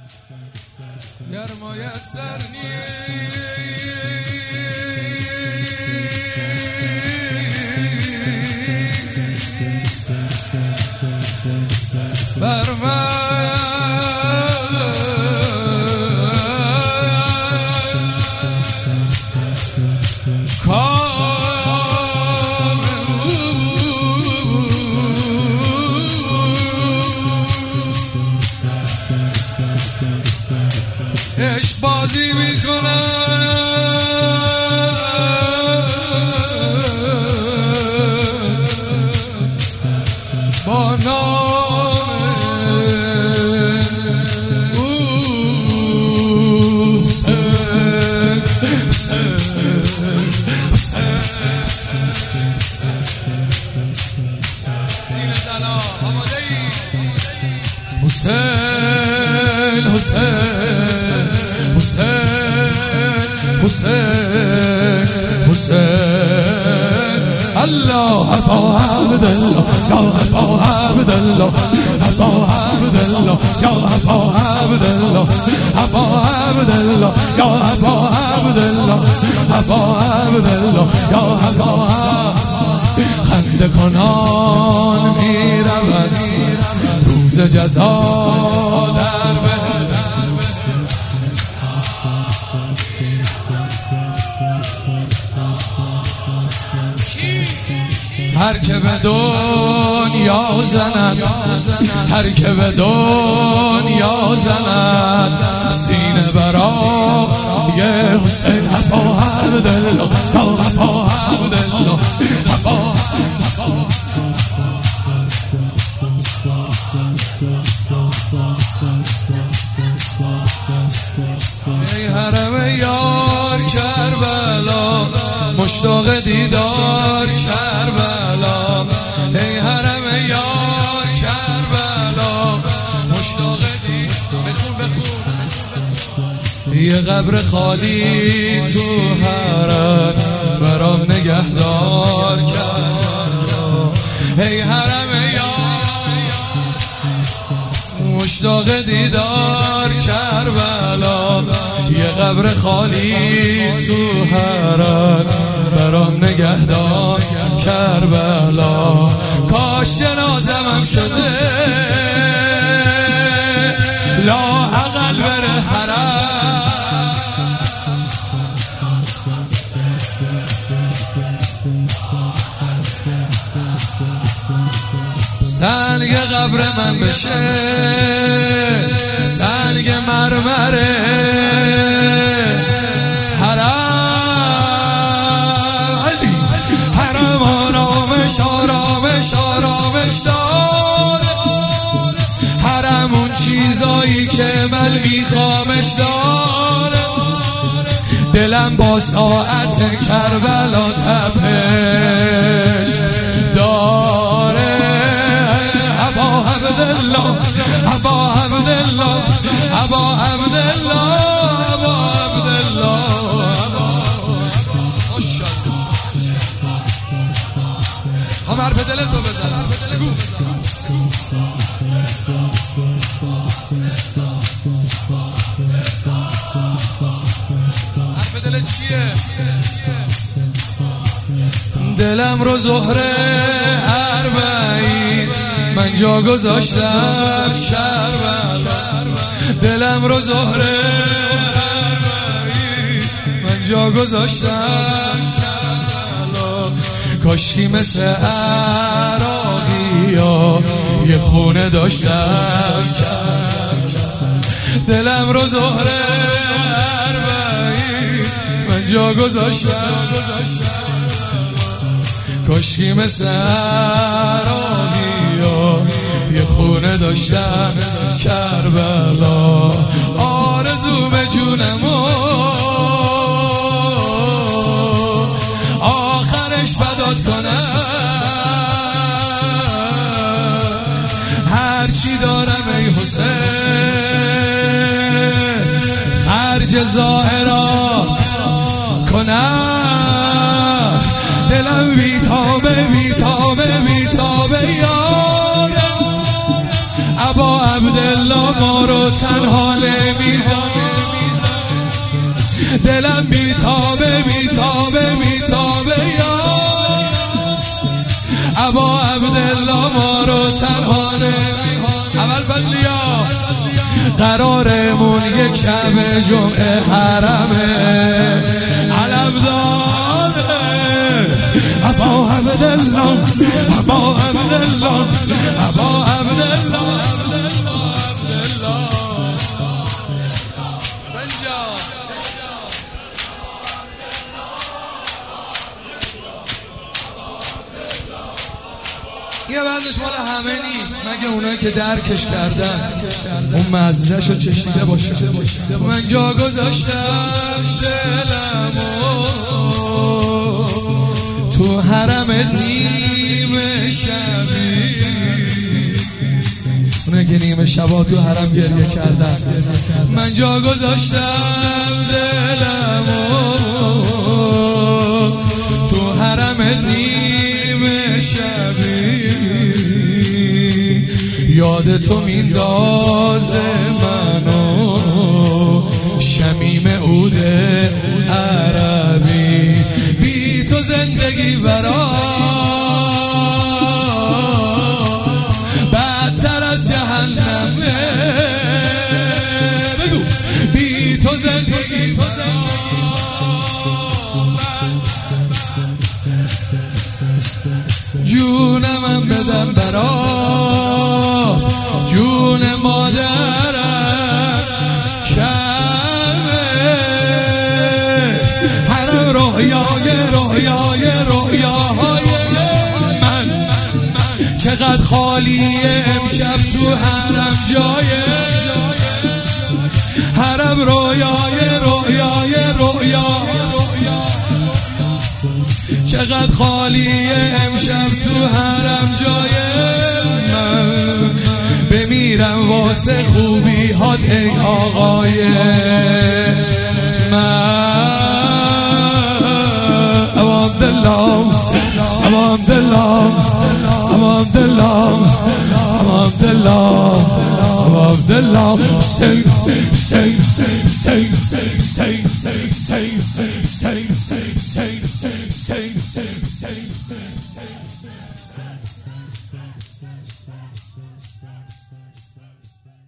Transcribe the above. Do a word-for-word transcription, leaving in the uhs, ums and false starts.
گر میسر نیست بر من عشق بازی میکنم با نام حسین سینه زنا آماده ای حسین حسین حسین حسین حسین الله ابا عبدالله یا ابا عبدالله ابا عبدالله یا ابا عبدالله ابا عبدالله یا ابا عبدالله ابا عبدالله یا ابا خنده کنان میرود روز جزا در بهر هر که به دنیا زند هر که به دنیا زند سینه برای حسین ابا عبدالله یا ابا عبدالله ابا ای حرم یار کربلا مشتاق دیدار کربلا ای حرم یار کربلا مشتاق دیدار بخون بخون یه قبر خالی تو حرم برام نگهدار کربلا ای حرم یار مشتاق دیدار کربلا یه قبر خالی تو حرم برام نگهدار کربلا کاش جنازمم شده لا اقل بره حرم سنگ قبر من بشه سنگ مرمره حرم علی حرم آرامش آرامش آرامش داره حرم اون چیزایی که من میخوامش داره دلم با ساعت کربلا تپش داره ابا عبدالله ابا عبدالله ابا عبدالله ابا عبدالله هم حرف دلتو بزن بگو حرف دلت چیه دلم رو زهره اربعین من جا گذاشتم کربلا دلم رو زهره اربعین من جا گذاشتم کربلا کاشکی مثل عراقی ها یه خونه داشتم دلم رو زهره اربعین من جا گذاشتم کاشکی مثل عراقی ها یه خونه داشتم کربلا آرزو به جونمو آخرش فدات کنم هرچی دارم ای حسین خرج ظاهرات کنم دلم بیتابه بیتابه بیتابه یارم ابا عبدالله ما رو تنها نمیذاره، دلم میتابه میتابه میتابه یا ابا عبدالله ما رو تنها نمیذاره. اول فضلیا قرارمون یک شب جمعه حرمه علم داده ابا عبدالله ابا عبدالله ابا عبدالله یه بندش مال همه نیست مگه اونایی که درکش کردن اون مزهشو چشیده باشه. من جا گذاشتم دلمو تو حرم نیمه شبی، اونایی که نیمه شبا تو حرم گریه کردن. من جا گذاشتم دلمو تو حرم نیمه شبی، یاد تو میندازه منو شمیم عود عربی. بی تو زندگی برا بدتر از جهنمه، بگو بی تو زندگی برا جونم بدم برا جون مادرم شمه حرم رویای رویای رویاهای من. چقدر خالیه امشب تو حرم جای حرم رویای رویای رویا، چقدر خالیه امشب تو حرم جای من. بمیرم واسه خوبی هات ای آقای من. ابا عبدالله ابا عبدالله ابا عبدالله ابا عبدالله ابا عبدالله. Sing, sing, sing, sing, sing, sing.